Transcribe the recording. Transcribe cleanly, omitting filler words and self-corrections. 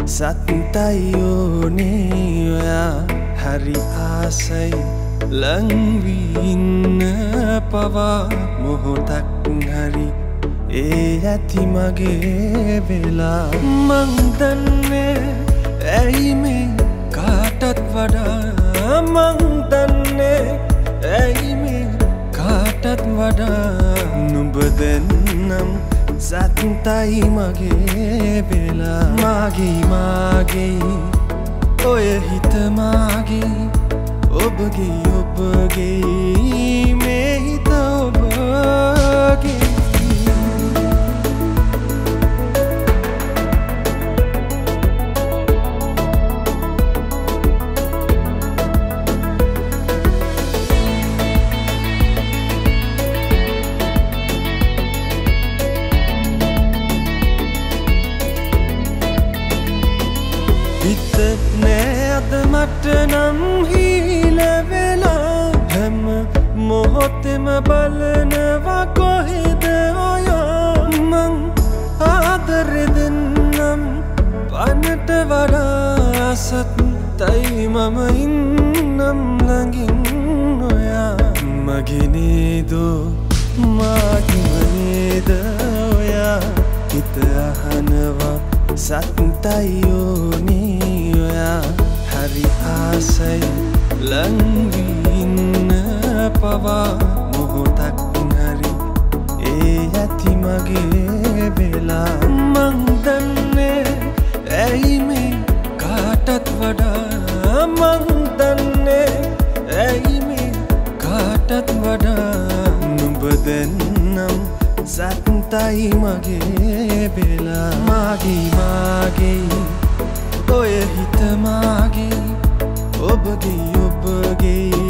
සත්තයි ඕනේ ඔයා හරි ආසයි ලංවී ඉන්න පවා මොහොතක් හරි ඒ ඇති මගේ වෙලා මං දන්නේ ඇයි මේ කාටත් වඩා මං දන්නේ ඇයි මේ කාටත් වඩා නුඹ දෙන්නම් සත්තයි මගේ වෙලා මාගේ ඔය හිත මාගේ ඔබගේ මේ හිත ඔබගේ හිත නෑද මට නම් හීන වෙලා හැම මොහොතෙම බලනවා කොහෙද ඔයා මං ආදරෙ දෙන්නම් පනට වඩා සත්තයි මම ඉන්නම් ළඟින් ඔයා මගේ නේදෝ මාගේ නේද ඔයා හිත අහනවා සත්තයි ඕනේ ඔයා හරි ආසයි ලංවී ඉන්න පවා මොහොතක් හරි ඒ ඇති මගේ වෙලා මං දන්නේ ඇයි මේ කාටත් වඩා මං දන්නේ ඇයි මේ කාටත් වඩා නුඹ දෙන්නම් සත්තයි මගේ වෙලා මාගේ ඔය හිත මාගේ ඔබගේ